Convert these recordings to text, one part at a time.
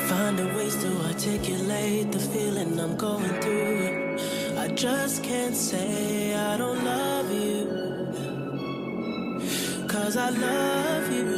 Finding ways to articulate the feeling I'm going through. I just can't say I don't love you, 'cause I love you.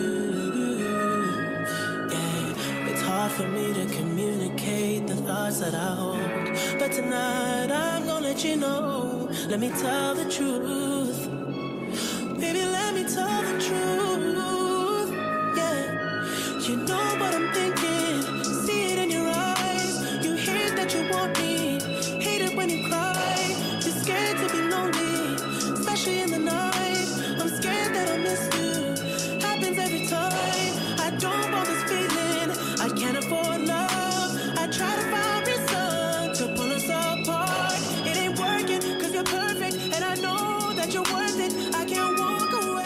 Yeah, it's hard for me to communicate the thoughts that I hold, but tonight I'm gonna let you know. Let me tell the truth. Baby, let me tell the truth. Yeah, you know what I'm thinking. See it in your eyes. You hate that you want me. Hate it when you cry. You're scared to be lonely, especially in the night. I'm scared that I'll miss you. Happens every time. I don't want this feeling. I can't afford love. I try to find reason to pull us apart. It ain't working 'cause you're perfect, and I know that you're worth it. I can't walk away.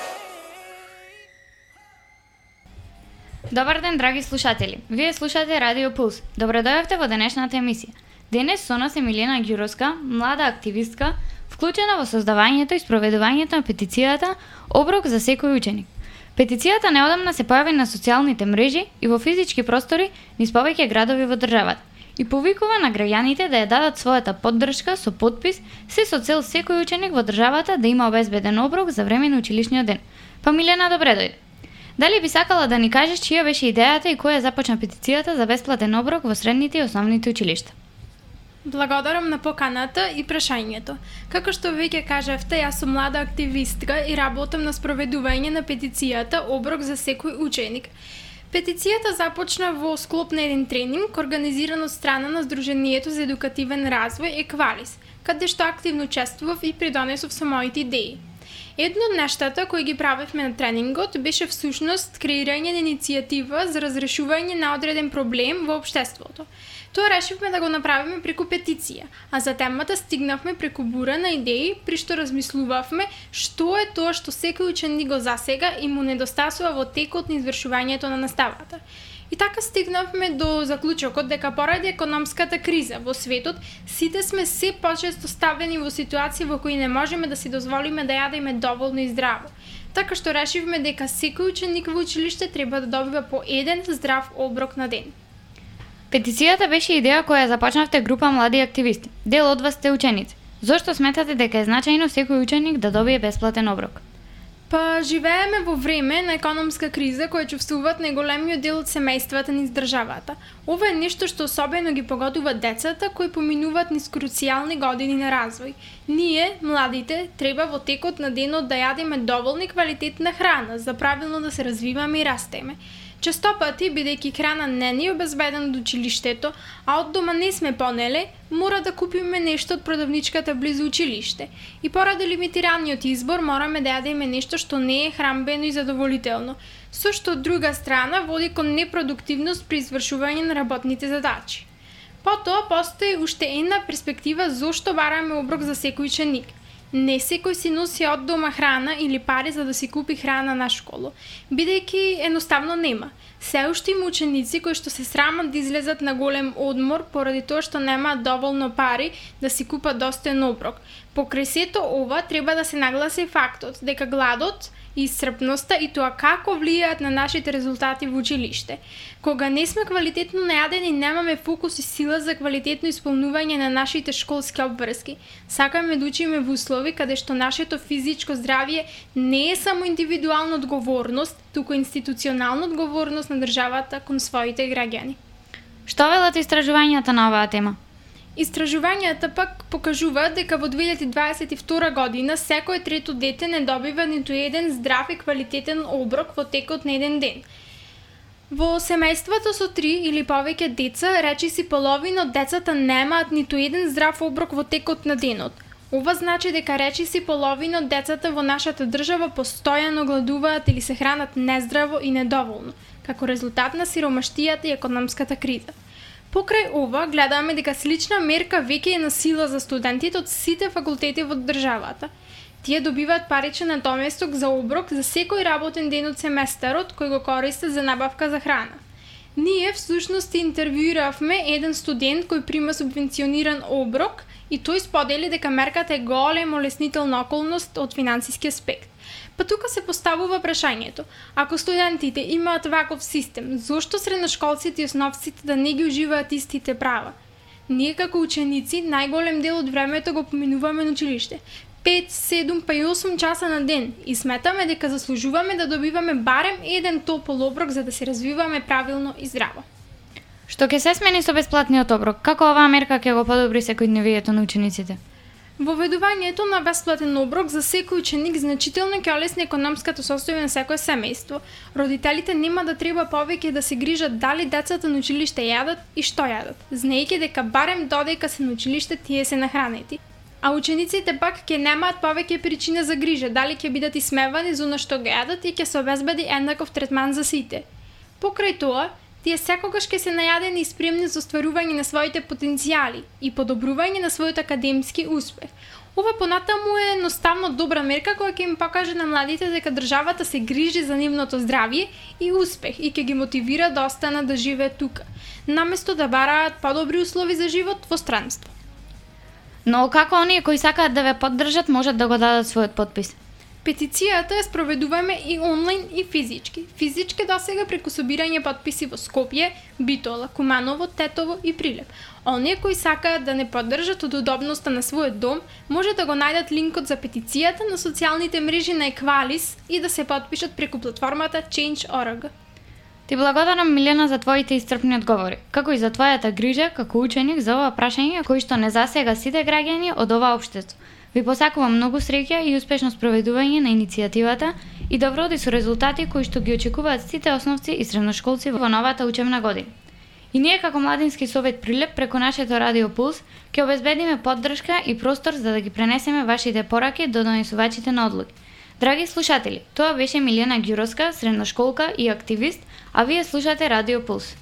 Добар ден, драги слушатели. Вие слушате Радио Пулс. Добро дојавте во денешната емисија. Денес со нас е Милена Ѓуровска, млада активистка, вклучена во создавањето и спроведувањето на петицијата Оброк за секој ученик. Петицијата неодамна се појави на социјалните мрежи и во физички простори низ повеќе градови во државата и повикува на граѓаните да ја дадат својата поддршка со подпис, се со цел секој ученик во државата да има обезбеден оброк за време на училишниот ден. Па Милена, добре дојде. Дали би сакала да ни кажеш чија беше идејата и која започна петицијата за бесплатен оброк во средните и основните училишта? Благодарам на поканата и прашањето. Како што веќе кажавте, јас сум млада активистка и работам на спроведување на петицијата Оброк за секој ученик. Петицијата започна во склоп на еден тренинг организиран од страна на Сдруженијето за едукативен развој Еквалис, каде што активно учествував и придонесов со моите идеи. Едно од нештата кои ги правевме на тренингот беше всушност креирање на иницијатива за разрешување на одреден проблем во општеството. Тоа решивме да го направиме преку петиција, а за темата стигнавме преку бура на идеи, при што размислувавме што е тоа што секој ученик го засега и му недостасува во текот на извршувањето на наставата. И така стигнавме до заклучокот дека поради економската криза во светот, сите сме се почесто ставени во ситуација во кои не можеме да си дозволиме да јадеме доволно и здраво. Така што решивме дека секој ученик во училиште треба да добива по еден здрав оброк на ден. Петицијата беше идеја која започнавте група млади активисти. Дел од вас сте ученици. Зошто сметате дека е значајно секој ученик да добие бесплатен оброк? Па живееме во време на економска криза која чувствуваат најголемиот дел од семејствата низ државата. Ова е нешто што особено ги погодува децата кои поминуваат низ круцијални години на развој. Ние, младите, треба во текот на денот да јадеме доволно квалитетна храна за правилно да се развиваме и растеме. Често пати, бидејќи храна не ни е обезбедена од училиштето, а од дома не сме понеле, мора да купиме нешто од продавничката близу училиште. И поради лимитираниот избор, мораме да јадеме нешто што не е хранбено и задоволително, со што од друга страна води кон непродуктивност при извршување на работните задачи. Потоа постои уште една перспектива зошто бараме оброк за секој ученик. Не секој си носи од дома храна или пари за да си купи храна на школу, бидејќи едноставно нема. Се уште има ученици кои што се срамат да излезат на голем одмор поради тоа што немаат доволно пари да си купат достоен оброк. Покрај сето ова треба да се нагласи фактот дека гладот и исцрпноста и тоа како влијаат на нашите резултати во училиште. Кога не сме квалитетно најадени, немаме фокус и сила за квалитетно исполнување на нашите школски обврски. Сакаме да учиме во услови каде што нашето физичко здравје не е само индивидуална одговорност, туку институционална одговорност на државата кон своите граѓани. Што велат истражувањата на оваа тема? Истражувањата пак покажуваат дека во 2022 година секој трето дете не добива ниту еден здрав и квалитетен оброк во текот на еден ден. Во семејството со 3 или повеќе деца, речиси половина од децата немаат ниту еден здрав оброк во текот на денот. Ова значи дека речиси половина од децата во нашата држава постојано гладуваат или се хранат нездраво и недоволно, како резултат на сиромаштијата и економската криза. Покрај ова, гледаме дека слична мерка веќе е на сила за студентите од сите факултети во државата. Тие добиваат паричен натоместок за оброк за секој работен ден од семестарот кој го користат за набавка за храна. Ние всушност интервјуиравме еден студент кој прима субвенциониран оброк и тој сподели дека мерката е голем олеснителна околност од финансиски аспект. Па тука се поставува прашањето: ако студентите имаат ваков систем, зошто средношколците и основците да не ги уживаат истите права? Ние како ученици најголем дел од времето го поминуваме на училиште. 5, 7, па и 8 часа на ден и сметаме дека заслужуваме да добиваме барем еден топол оброк за да се развиваме правилно и здраво. Што ќе се смени со бесплатниот оброк? Како оваа мерка ќе го подобри секојдневието на учениците? Воведувањето на бесплатен оброк за секој ученик значително ќе олесни економското состојание на секое семејство. Родителите нема да треба повеќе да се грижат дали децата на училиште јадат и што јадат, знаејќи дека барем додека се на училиште тие се нахранети. А учениците пак ќе немаат повеќе причина за грижа, дали ќе бидат исмевани за она што го јадат и ќе се обезбеди еднаков третман за сите. Покрај тоа, тие секогаш ќе се најадени и спремни за остварување на своите потенцијали и подобрување на својот академски успех. Ова понатаму е едноставно добра мерка која ќе им покаже на младите дека државата се грижи за нивното здравје и успех и ќе ги мотивира да останат да живеат тука, наместо да бараат подобри услови за живот во странство. Но како оние кои сакаат да ве поддржат можат да го дадат својот подпис? Петицијата ја спроведуваме и онлайн и физички. Физички досега преку собирање подписи во Скопје, Битола, Куманово, Тетово и Прилеп. Оние кои сакаат да не поддржат од удобноста на својот дом, може да го најдат линкот за петицијата на социјалните мрежи на Еквалис и да се подпишат преку платформата Change.org. Ти благодарам, Милена, за твоите исцрпни одговори, како и за твојата грижа како ученик за ова прашање кои што не засега сите граѓани од ова општество. Ви посакувам многу среќа и успешно спроведување на иницијативата и добро оди со резултати кои што ги очекуваат сите основци и средношколци во новата учебна година. И ние како Младински совет Прилеп преку нашето Радио Пулс ќе обезбедиме поддршка и простор за да ги пренесеме вашите пораки до донесувачите на одлуки. Драги слушатели, тоа беше Милена Ѓуровска, средношколка и активист, а вие слушате Радио Пулс.